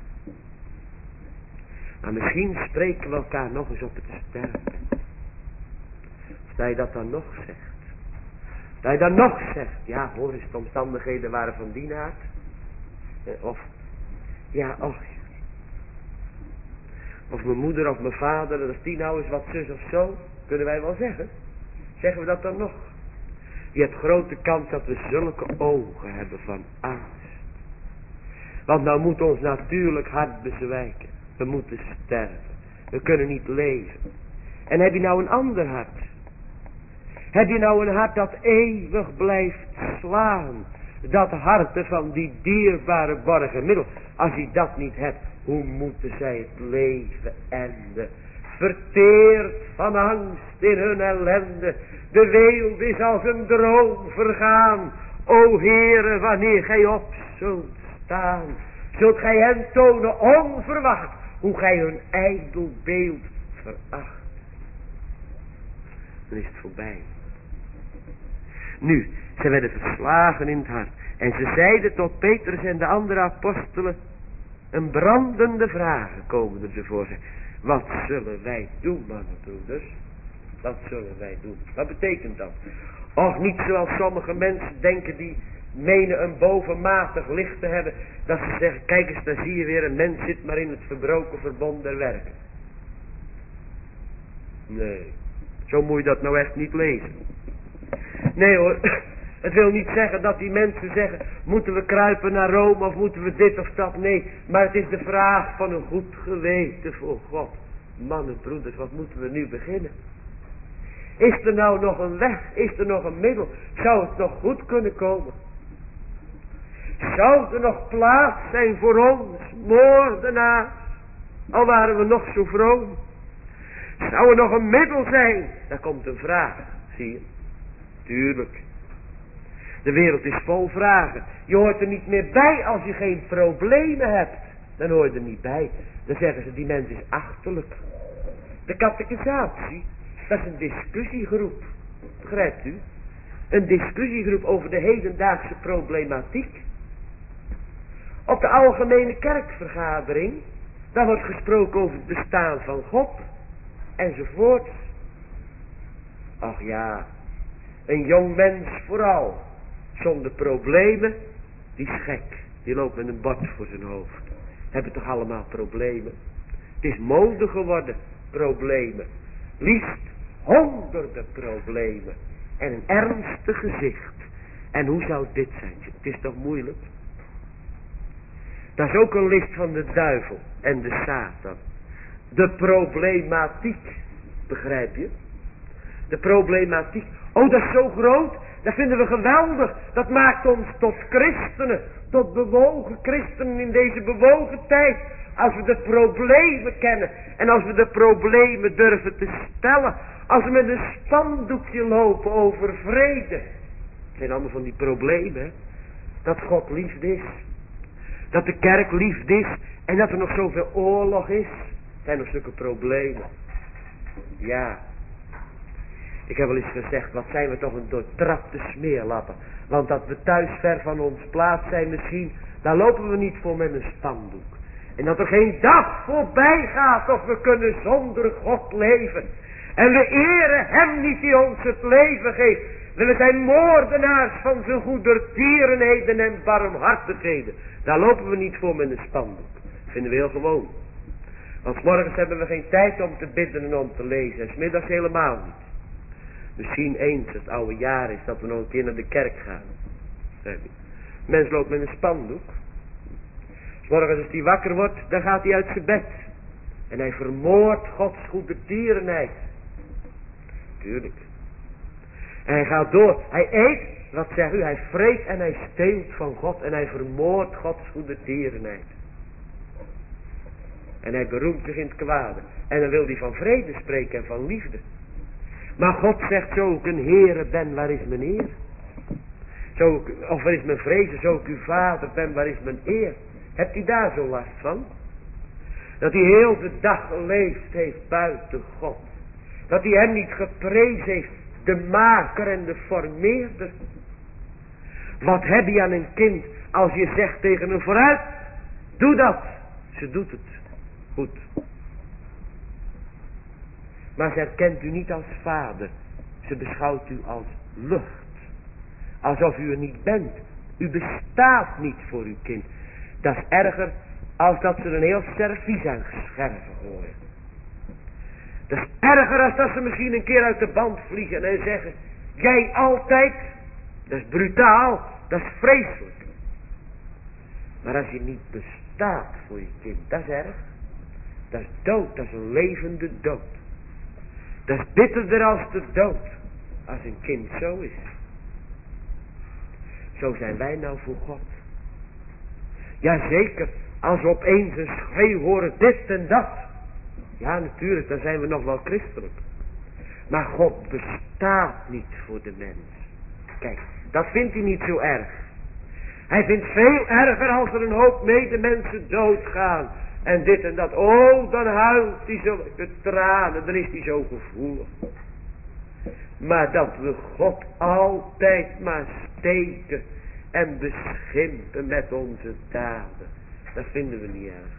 Maar misschien spreken we elkaar nog eens op het sterven. Of dat je dat dan nog zegt. Dat je dan nog zegt, ja hoor eens, de omstandigheden waren van die aard. Of, ja, och. Of mijn moeder of mijn vader, dat is die nou eens wat zus of zo. Kunnen wij wel zeggen. Zeggen we dat dan nog? Je hebt grote kans dat we zulke ogen hebben van angst. Want nou moet ons natuurlijk hart bezwijken. We moeten sterven. We kunnen niet leven. En heb je nou een ander hart? Heb je nou een hart dat eeuwig blijft slaan? Dat hart van die dierbare borgenmiddel. Als je dat niet hebt, hoe moeten zij het leven enden? Verteerd van angst in hun ellende. De wereld is als een droom vergaan. O Heere, wanneer gij op zult staan, zult gij hen tonen onverwacht hoe gij hun ijdel beeld veracht. Dan is het voorbij. Nu, ze werden verslagen in het hart. En ze zeiden tot Petrus en de andere apostelen, een brandende vraag komen er ze voor zich. Wat zullen wij doen, mannenbroeders? Wat zullen wij doen? Wat betekent dat? Och, niet zoals sommige mensen denken die menen een bovenmatig licht te hebben. Dat ze zeggen, kijk eens, daar zie je weer, een mens zit maar in het verbroken verbond der werken. Nee, zo moet je dat nou echt niet lezen. Nee hoor, het wil niet zeggen dat die mensen zeggen, moeten we kruipen naar Rome of moeten we dit of dat? Nee, maar het is de vraag van een goed geweten voor God. Mannen, broeders, wat moeten we nu beginnen? Is er nou nog een weg? Is er nog een middel? Zou het nog goed kunnen komen? Zou er nog plaats zijn voor ons, moordenaars? Al waren we nog zo vroom. Zou er nog een middel zijn? Daar komt een vraag, zie je. Tuurlijk. De wereld is vol vragen. Je hoort er niet meer bij als je geen problemen hebt. Dan hoor je er niet bij. Dan zeggen ze, die mens is achterlijk. De catechisatie, dat is een discussiegroep. Begrijpt u? Een discussiegroep over de hedendaagse problematiek. Op de algemene kerkvergadering, Dan wordt gesproken over het bestaan van God. Enzovoort. Ach ja. Een jong mens vooral. Zonder problemen. Die is gek. Die loopt met een bord voor zijn hoofd. Hebben toch allemaal problemen. Het is mode geworden. Problemen. Liefst honderden problemen. En een ernstig gezicht. En hoe zou dit zijn? Het is toch moeilijk? Dat is ook een list van de duivel en de Satan. De problematiek. Begrijp je? De problematiek. Oh, dat is zo groot. Dat vinden we geweldig. Dat maakt ons tot christenen. Tot bewogen christenen in deze bewogen tijd. Als we de problemen kennen. En als we de problemen durven te stellen. Als we met een spandoekje lopen over vrede. Het zijn allemaal van die problemen. Hè? Dat God liefde is. Dat de kerk liefde is. En dat er nog zoveel oorlog is. Zijn nog zulke problemen. Ja. Ik heb wel eens gezegd. Wat zijn we toch een doortrapte smeerlappen. Want dat we thuis ver van ons plaats zijn misschien. Daar lopen we niet voor met een spandoek. En dat er geen dag voorbij gaat of we kunnen zonder God leven. En we eren hem niet die ons het leven geeft. We zijn moordenaars van zijn goedertierenheden en barmhartigheden. Daar lopen we niet voor met een spandoek. Dat vinden we heel gewoon. Want 's morgens hebben we geen tijd om te bidden en om te lezen. En 's middags helemaal niet. Misschien eens het oude jaar is dat we nog een keer naar de kerk gaan. Mens loopt met een spandoek. 's morgens als hij wakker wordt, dan gaat hij uit zijn bed. En hij vermoordt Gods goedertierenheid. Tuurlijk. En hij gaat door. Hij eet, wat zegt u, hij vreet en hij steelt van God. En hij vermoordt Gods goedertierenheid. En hij beroemt zich in het kwade. En dan wil hij van vrede spreken en van liefde. Maar God zegt, zo ik een Heere ben, waar is mijn eer? Of waar is mijn vrezen, zo ik uw vader ben, waar is mijn eer? Hebt u daar zo last van? Dat hij heel de dag geleefd heeft buiten God. Dat hij hem niet geprezen heeft, de maker en de formeerder. Wat heb je aan een kind als je zegt tegen hem vooruit, doe dat. Ze doet het. Goed. Maar ze herkent u niet als vader. Ze beschouwt u als lucht. Alsof u er niet bent. U bestaat niet voor uw kind. Dat is erger als dat ze een heel servies aan scherven gooien. Dat is erger als dat ze misschien een keer uit de band vliegen en zeggen, jij altijd. Dat is brutaal. Dat is vreselijk. Maar als je niet bestaat voor je kind, dat is erg. Dat is dood. Dat is een levende dood. Dat is bitterder als de dood. Als een kind zo is. Zo zijn wij nou voor God. Jazeker, als we opeens een schreeuw horen, dit en dat. Ja, natuurlijk, dan zijn we nog wel christelijk. Maar God bestaat niet voor de mens. Kijk, dat vindt hij niet zo erg. Hij vindt veel erger als er een hoop medemensen doodgaan. En dit en dat. Oh, dan huilt hij zo de tranen. Dan is hij zo gevoelig. Maar dat we God altijd maar steken en beschimpen met onze daden. Dat vinden we niet erg.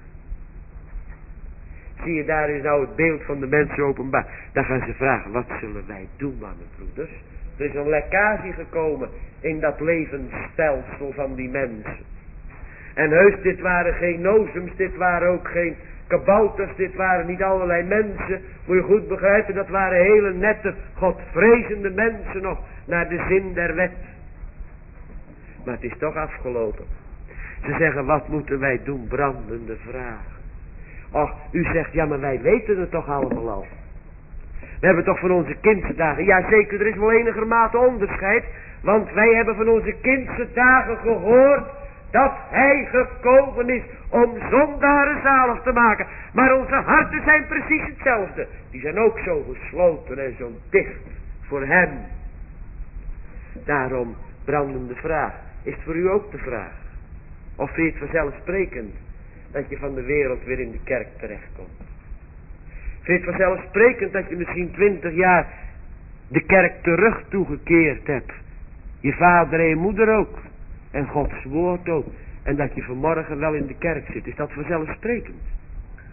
Zie je, daar is nou het beeld van de mensen openbaar. Dan gaan ze vragen, wat zullen wij doen, mannenbroeders? Er is een lekkage gekomen in dat levensstelsel van die mensen. En heus, dit waren geen nozems, dit waren ook geen kabouters, dit waren niet allerlei mensen. Moet je goed begrijpen, dat waren hele nette, godvrezende mensen nog, naar de zin der wet. Maar het is toch afgelopen. Ze zeggen, wat moeten wij doen? Brandende vragen. Och, u zegt, ja, maar wij weten het toch allemaal al. We hebben toch van onze kindse dagen, ja zeker, er is wel enigermate onderscheid. Want wij hebben van onze kindse dagen gehoord dat hij gekomen is om zondaren zalig te maken. Maar onze harten zijn precies hetzelfde. Die zijn ook zo gesloten en zo dicht voor hem. Daarom brandende vraag. Is het voor u ook de vraag? Of vind je het vanzelfsprekend dat je van de wereld weer in de kerk terechtkomt? Vind je het vanzelfsprekend dat je misschien 20 jaar de kerk terug toegekeerd hebt? Je vader en je moeder ook. En Gods woord ook. En dat je vanmorgen wel in de kerk zit. Is dat vanzelfsprekend?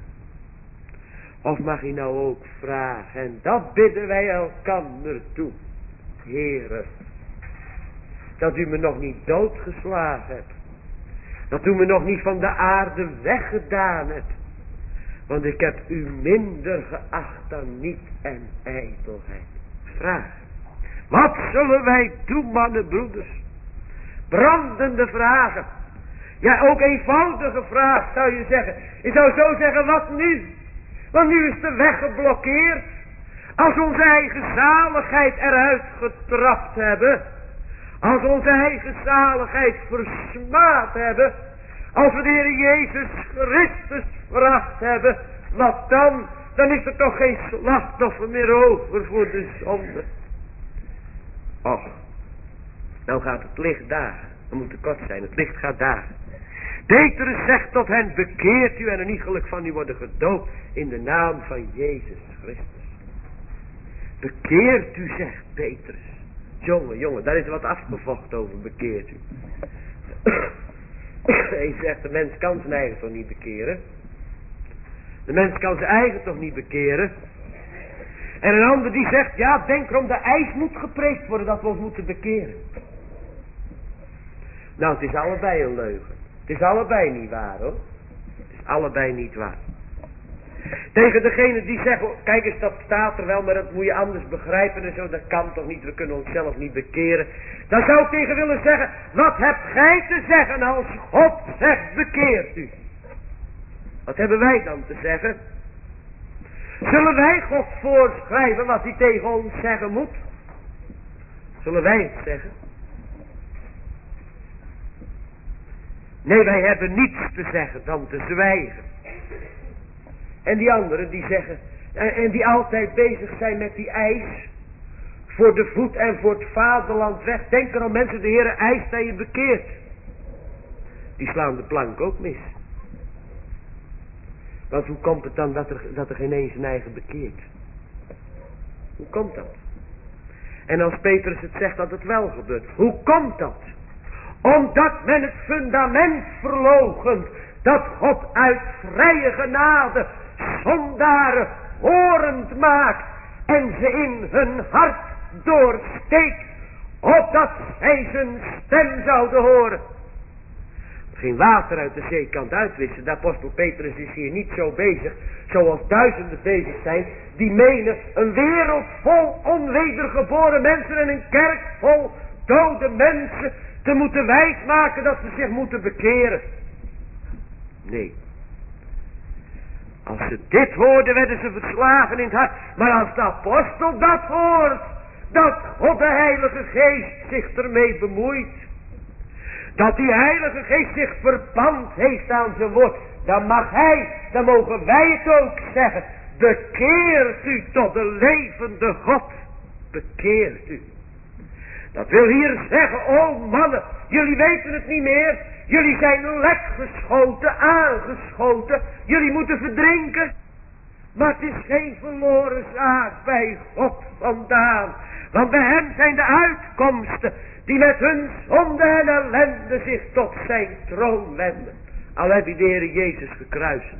Of mag hij nou ook vragen, en dat bidden wij elkander toe. Heere, dat u me nog niet doodgeslagen hebt. Dat u me nog niet van de aarde weggedaan hebt. Want ik heb u minder geacht dan niet en ijdelheid. Vraag. Wat zullen wij doen, mannen, broeders? Brandende vragen. Ja, ook eenvoudige vraag zou je zeggen. Je zou zo zeggen, wat nu? Want nu is de weg geblokkeerd. Als we onze eigen zaligheid eruit getrapt hebben. Als we onze eigen zaligheid versmaad hebben. Als we de Heer Jezus Christus veracht hebben. Wat dan? Dan is er toch geen slachtoffer meer over voor de zonde. Och, nou gaat het licht dagen. Dan moet het kort zijn, het licht gaat dagen. Petrus zegt tot hen, bekeert u en een iegelijk van u worden gedoopt in de naam van Jezus Christus. Bekeert u, zegt Petrus. Jongen, daar is wat afgevochten over, bekeert u. Hij zegt, de mens kan zijn eigen toch niet bekeren. De mens kan zijn eigen toch niet bekeren. En een ander die zegt, ja, denk erom, de eis moet gepreekt worden dat we ons moeten bekeren. Nou, het is allebei een leugen. Het is allebei niet waar, hoor. Het is allebei niet waar. Tegen degene die zeggen, kijk eens, dat staat er wel, maar dat moet je anders begrijpen en zo, dat kan toch niet, we kunnen onszelf niet bekeren. Dan zou ik tegen willen zeggen, wat hebt gij te zeggen als God zegt, bekeert u? Wat hebben wij dan te zeggen? Zullen wij God voorschrijven wat hij tegen ons zeggen moet? Zullen wij het zeggen? Nee, wij hebben niets te zeggen dan te zwijgen. En die anderen die zeggen, en die altijd bezig zijn met die eis, voor de voet en voor het vaderland weg. Denk erom, mensen, de Heere eist dat je bekeert. Die slaan de plank ook mis. Want hoe komt het dan dat er geen eens zijn eigen bekeert? Hoe komt dat? En als Petrus het zegt dat het wel gebeurt. Hoe komt dat? Omdat men het fundament verloochent. Dat God uit vrije genade zondaren horend maakt. En ze in hun hart doorsteekt. Opdat zij zijn stem zouden horen. Geen water uit de zeekant uitwissen. De apostel Petrus is hier niet zo bezig. Zoals duizenden bezig zijn. Die menen een wereld vol onwedergeboren mensen. En een kerk vol dode mensen. Te moeten wijsmaken dat ze zich moeten bekeren. Nee. Als ze dit hoorden werden ze verslagen in het hart. Maar als de apostel dat hoort. Dat God de Heilige Geest zich ermee bemoeit. Dat die Heilige Geest zich verband heeft aan zijn woord. Dan mag hij, dan mogen wij het ook zeggen. Bekeert u tot de levende God. Bekeert u. Dat wil hier zeggen, oh mannen, jullie weten het niet meer. Jullie zijn lek geschoten, aangeschoten. Jullie moeten verdrinken. Maar het is geen verloren zaak bij God vandaan. Want bij hem zijn de uitkomsten die met hun zonde en ellende zich tot zijn troon wenden. Al heb je de Heer Jezus gekruist.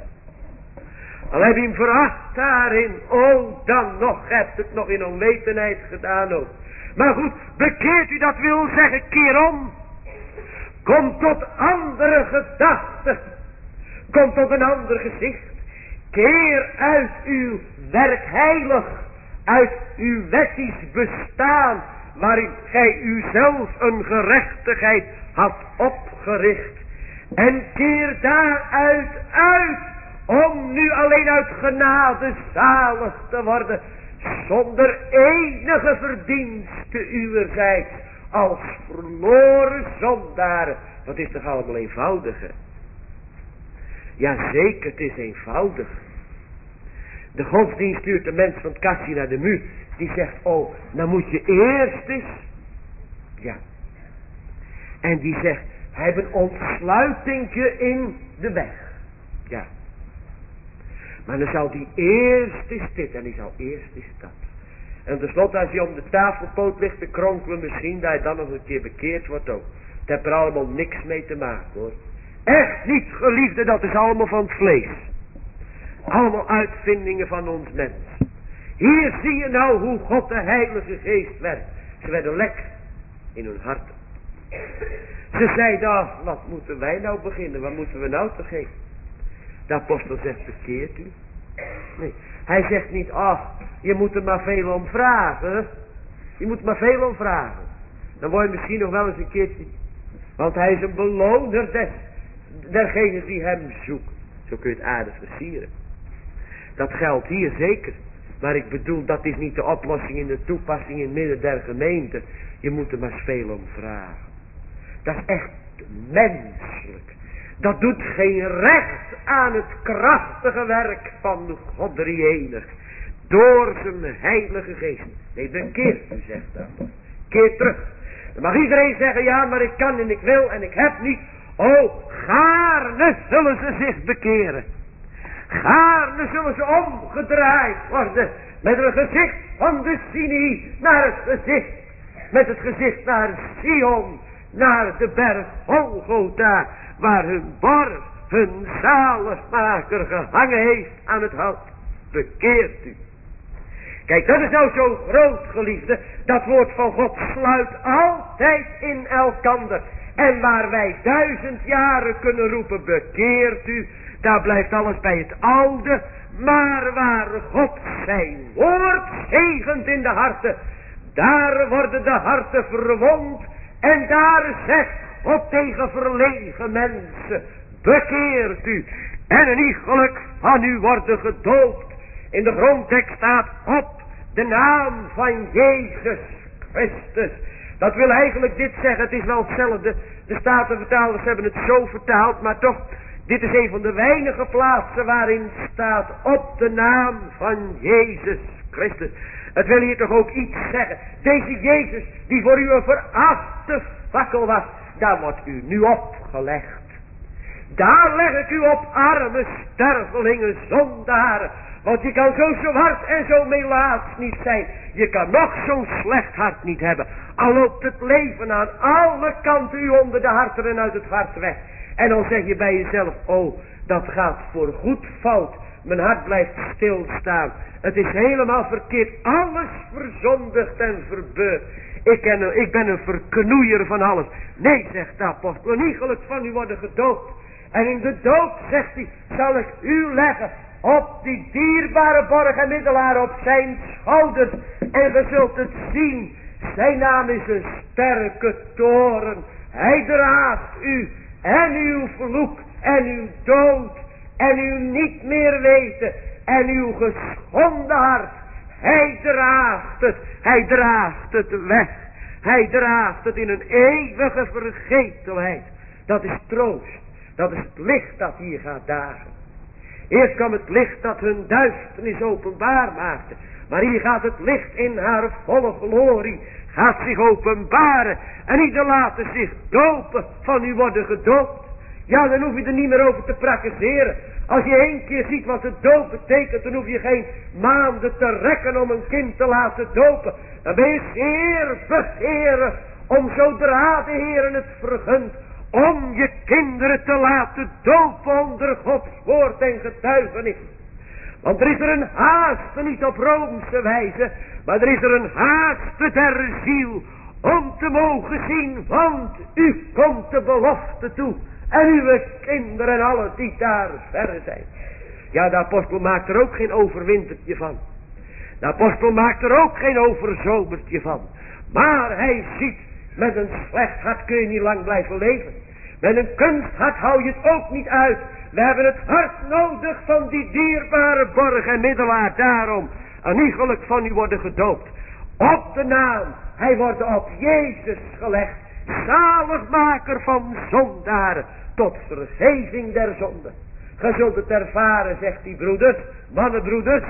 Al heb je hem veracht daarin. Oh, dan nog hebt het nog in onwetendheid gedaan ook. Maar goed, bekeert u, dat wil zeggen, keer om. Kom tot andere gedachten. Kom tot een ander gezicht. Keer uit uw werk heilig. Uit uw wettisch bestaan. Waarin gij uzelf een gerechtigheid had opgericht. En keer daaruit uit. Om nu alleen uit genade zalig te worden. Zonder enige verdienste uwerzijds. Als verloren zondaren. Dat is toch allemaal eenvoudiger? Jazeker, het is eenvoudig. De godsdienst stuurt de mens van het kastje naar de muur. Die zegt, oh, dan moet je eerst eens. Ja. En die zegt, hij heeft een ontsluitingje in de weg. Ja. Maar dan zou die eerst eens dit en die zou eerst eens dat. En tenslotte als hij om de tafelpoot ligt te kronkelen, misschien dat hij dan nog een keer bekeerd wordt ook. Het heeft er allemaal niks mee te maken hoor. Echt niet, geliefde, dat is allemaal van het vlees. Allemaal uitvindingen van ons mens. Hier zie je nou hoe God de Heilige Geest werkt. Ze werden lek in hun harten. Ze zeiden, wat moeten wij nou beginnen? Wat moeten we nou te geven? De apostel zegt, bekeert u? Nee, hij zegt niet, je moet er maar veel om vragen. Je moet maar veel om vragen. Dan word je misschien nog wel eens een keertje. Want hij is een beloner dergenen die hem zoeken. Zo kun je het aardig versieren. Dat geldt hier zeker. Maar ik bedoel, dat is niet de oplossing in de toepassing in het midden der gemeente. Je moet er maar eens veel om vragen. Dat is echt menselijk. Dat doet geen recht aan het krachtige werk van God drie-enig. Door zijn Heilige Geest. Nee, bekeert u, zegt dat. Keer terug. Dan mag iedereen zeggen, ja, maar ik kan en ik wil en ik heb niet. Gaarne zullen ze zich bekeren. Gaarne zullen ze omgedraaid worden. Met een gezicht van de Sinai naar het gezicht. Met het gezicht naar Sion. Naar de berg Golgotha. Waar hun borg, hun zaligmaker gehangen heeft aan het hout. Bekeert u. Kijk, dat is nou zo groot, geliefde. Dat woord van God sluit altijd in elkander. En waar wij 1000 jaren kunnen roepen, bekeert u. Daar blijft alles bij het oude. Maar waar God zijn woord zegent in de harten. Daar worden de harten verwond. En daar zegt God tegen verlegen mensen. Bekeert u. En een iegelijk van u worden gedoopt. In de grondtekst staat op de naam van Jezus Christus. Dat wil eigenlijk dit zeggen. Het is wel hetzelfde. De Statenvertalers hebben het zo vertaald. Maar toch, dit is een van de weinige plaatsen waarin staat op de naam van Jezus Christus. Het wil hier toch ook iets zeggen. Deze Jezus die voor u een verafte fakkel was. Daar wordt u nu opgelegd. Daar leg ik u op, arme stervelingen, zondaren. Want je kan zo zwart en zo melaats niet zijn. Je kan nog zo'n slecht hart niet hebben. Al loopt het leven aan alle kanten u onder de harten en uit het hart weg. En dan zeg je bij jezelf, dat gaat voor goed fout. Mijn hart blijft stilstaan. Het is helemaal verkeerd. Alles verzondigd en verbeurd. Ik ben een verknoeier van alles. Nee, zegt de apostel, een iegelijk van u worden gedoopt. En in de dood, zegt hij, zal ik u leggen op die dierbare borg en middelaar op zijn schouders. En ge zult het zien. Zijn naam is een sterke toren. Hij draagt u en uw vloek en uw dood en uw niet meer weten en uw geschonden hart. Hij draagt het. Hij draagt het weg. Hij draagt het in een eeuwige vergetelheid. Dat is troost. Dat is het licht dat hier gaat dagen. Eerst kwam het licht dat hun duisternis openbaar maakte. Maar hier gaat het licht in haar volle glorie. Gaat zich openbaren. En ieder laten zich dopen. Van u worden gedoopt. Ja, dan hoef je er niet meer over te praktiseren. Als je 1 keer ziet wat de doop betekent. Dan hoef je geen maanden te rekken om een kind te laten dopen. Dan ben je zeer begeerig. Om zodra de Heer het vergunt. Om je kinderen te laten dopen onder Gods woord en getuigenis. Want er is er een haaste, niet op Roomse wijze, maar er is er een haaste der ziel, om te mogen zien, want u komt de belofte toe, en uw kinderen en alle die daar verre zijn. Ja, de apostel maakt er ook geen overwintertje van. De apostel maakt er ook geen overzomertje van. Maar hij ziet, met een slecht hart kun je niet lang blijven leven. Met een kunsthart hou je het ook niet uit. We hebben het hart nodig van die dierbare borg en middelaar. Daarom, een iegelijk van u worden gedoopt. Op de naam, hij wordt op Jezus gelegd. Zaligmaker van zondaren, tot vergeving der zonde. Ge zult het ervaren, zegt die broeders, mannenbroeders.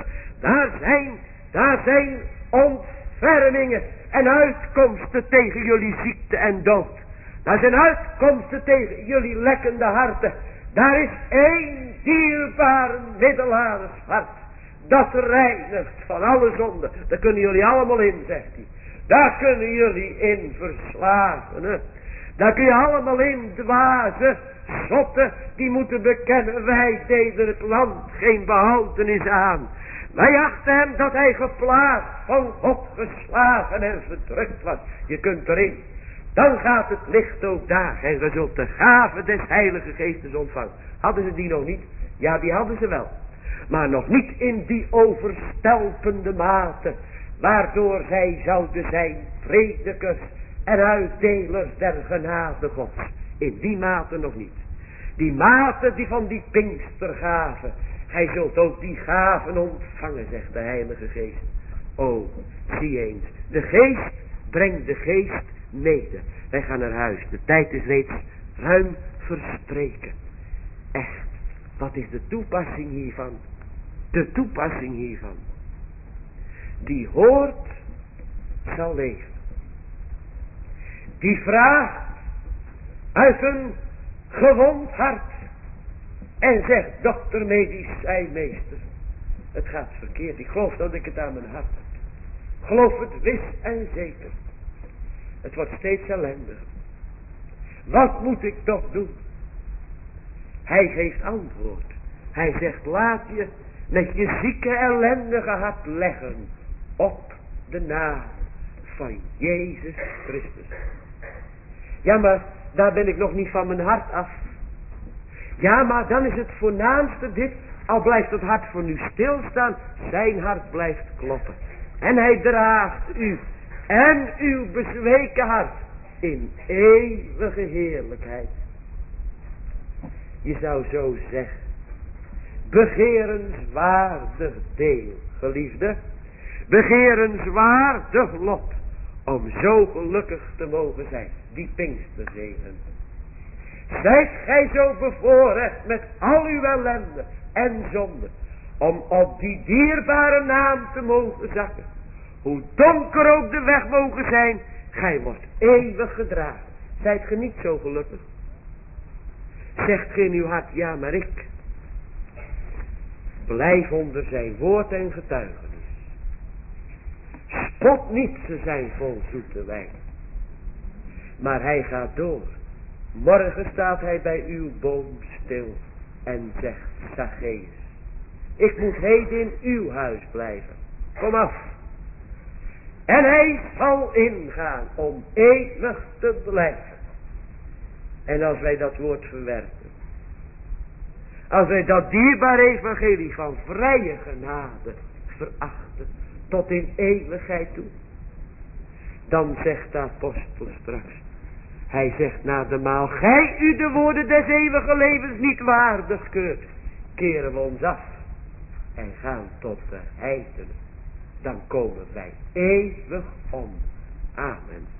Daar zijn ontfermingen en uitkomsten tegen jullie ziekte en dood. Daar zijn uitkomsten tegen jullie lekkende harten. Daar is 1 dierbaar middelaarshart. Dat reinigt van alle zonden. Daar kunnen jullie allemaal in, zegt hij. Daar kunnen jullie in verslagen. Hè? Daar kun je allemaal in dwazen, zotten, die moeten bekennen, wij deden het land geen behoudenis aan. Wij achten hem dat hij geplaagd, van God geslagen en verdrukt was. Je kunt erin. Dan gaat het licht ook dagen en je zult de gave des Heilige Geestes ontvangen. Hadden ze die nog niet? Ja, die hadden ze wel. Maar nog niet in die overstelpende mate, waardoor zij zouden zijn predikers en uitdelers der genade Gods. In die mate nog niet. Die mate die van die Pinkstergave. Gij zult ook die gaven ontvangen, zegt de Heilige Geest. O, zie eens. De Geest brengt de Geest mede. Wij gaan naar huis. De tijd is reeds ruim verstreken. Echt. Wat is de toepassing hiervan? De toepassing hiervan. Die hoort, zal leven. Die vraagt uit een gewond hart. En zegt, dokter medicijnmeester. Het gaat verkeerd. Ik geloof dat ik het aan mijn hart heb. Geloof het wist en zeker. Het wordt steeds ellendiger. Wat moet ik toch doen? Hij geeft antwoord. Hij zegt, laat je met je zieke ellendige hart leggen op de naam van Jezus Christus. Ja, maar daar ben ik nog niet van mijn hart af. Ja, maar dan is het voornaamste dit, al blijft het hart voor u stilstaan, zijn hart blijft kloppen. En hij draagt u en uw bezweken hart in eeuwige heerlijkheid. Je zou zo zeggen, begerenswaardig deel, geliefde, begerenswaardig lot, om zo gelukkig te mogen zijn, die Pinksterzegen. Zijt gij zo bevoorrecht met al uw ellende en zonde, om op die dierbare naam te mogen zakken. Hoe donker ook de weg mogen zijn, gij wordt eeuwig gedragen. Zijt ge niet zo gelukkig? Zegt ge in uw hart, ja maar ik. Blijf onder zijn woord en getuigenis. Spot niet, ze zijn vol zoete wijn. Maar hij gaat door. Morgen staat hij bij uw boom stil en zegt, Zacchaeus, ik moet heden in uw huis blijven. Kom af. En hij zal ingaan om eeuwig te blijven. En als wij dat woord verwerpen, als wij dat dierbare evangelie van vrije genade verachten, tot in eeuwigheid toe, dan zegt de apostel straks, hij zegt na de maal, gij u de woorden des eeuwige levens niet waardig keurt, keren we ons af en gaan tot de heidenen. Dan komen wij eeuwig om. Amen.